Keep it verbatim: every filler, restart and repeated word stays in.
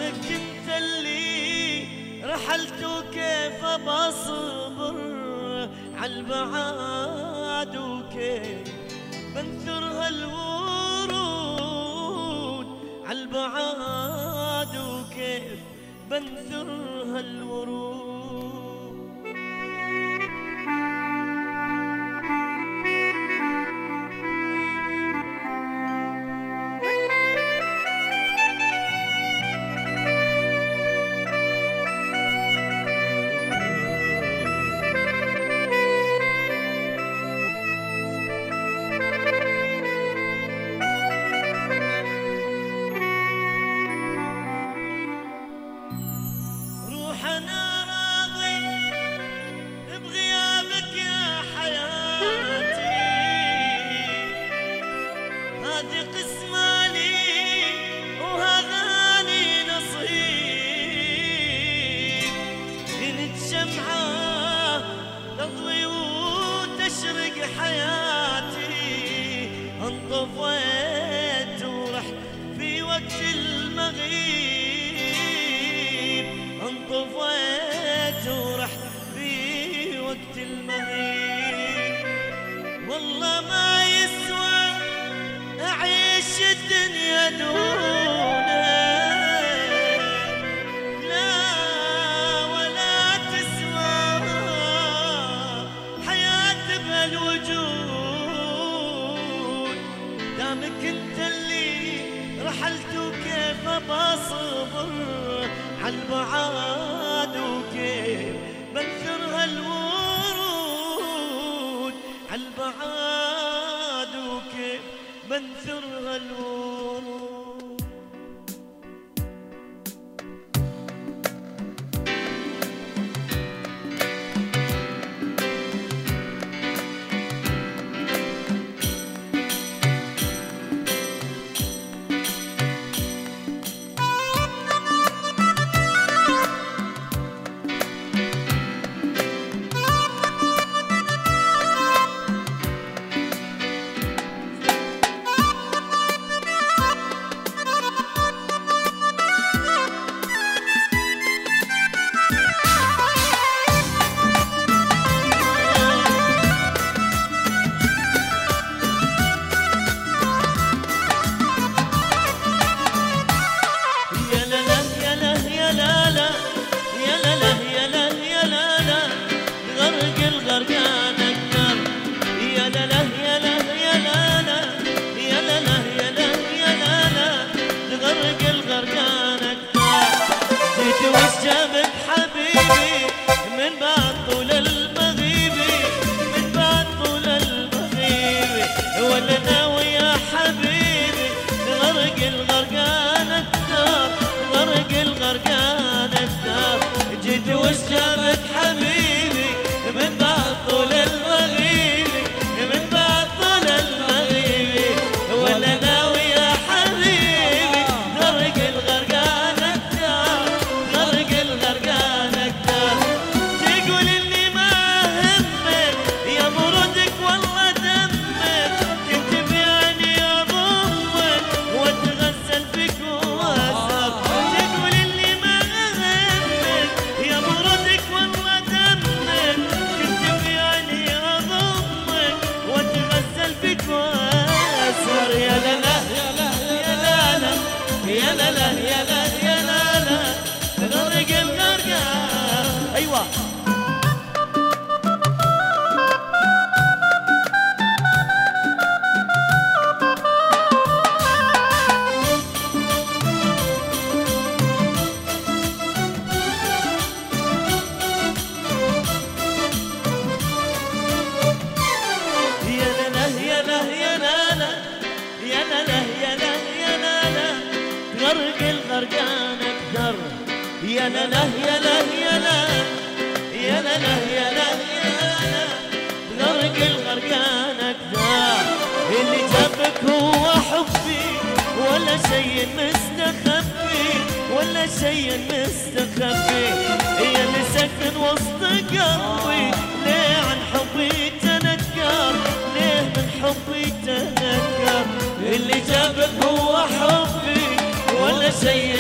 دامك انت اللي رحلت وكيف بصبر عالبعاد وكيف بنثر هالورود عالبعاد وكيف بنثر هالورود. انطفيت ورحت في وقت المغيب انطفيت ورحت في وقت المغيب. والله ما يسوى أعيش الدنيا دونك لا ولا تسوى حياة بهالوجود. دامك انت اللي رحلت وكيف بصبر عالبعاد وكيف بنثر هالورود عالبعاد وكيف بنثر هالورود. وجابك حبيبي من بعد طول المغيبي من بعد طول المغيبي ولا ناوي يا حبيبي غرق الغرقان الدار غرق الغرقان الدار. جيت وجابك حبيبي من بعد طول المغيبي من بعد طول المغيبي ولا ناوي يا حبيبي غرق الغرقان الدار غرق الغرقان الدار. تقول اني ما همك يا برودك والله دمك كنت بيعني اضمك واتغسل فيك واسر. تقول اني ما همك يا برودك والله دمك كنت بيعني اضمك واتغسل فيك واسر. يا لا لا يا لا يا لا لا يا لا لا يا لا يا لا لا غرق الغرقان. ايوه يا لا لا يا لا يا لا لا يا لا لا يا لا يا لا لا غرق الغرقان اكثر. يا لا لا يا لا يا لا يا لا لا يا لا يا لا غرق الغرقان اكثر. اللي جابك هو حبي ولا شيء مستخبي ولا شيء مستخبي. يا اللي سكن وسط قلبي ليه عن حبي تنكر ليه من حبي تنكر. اللي جابك هو حبي ولا شيء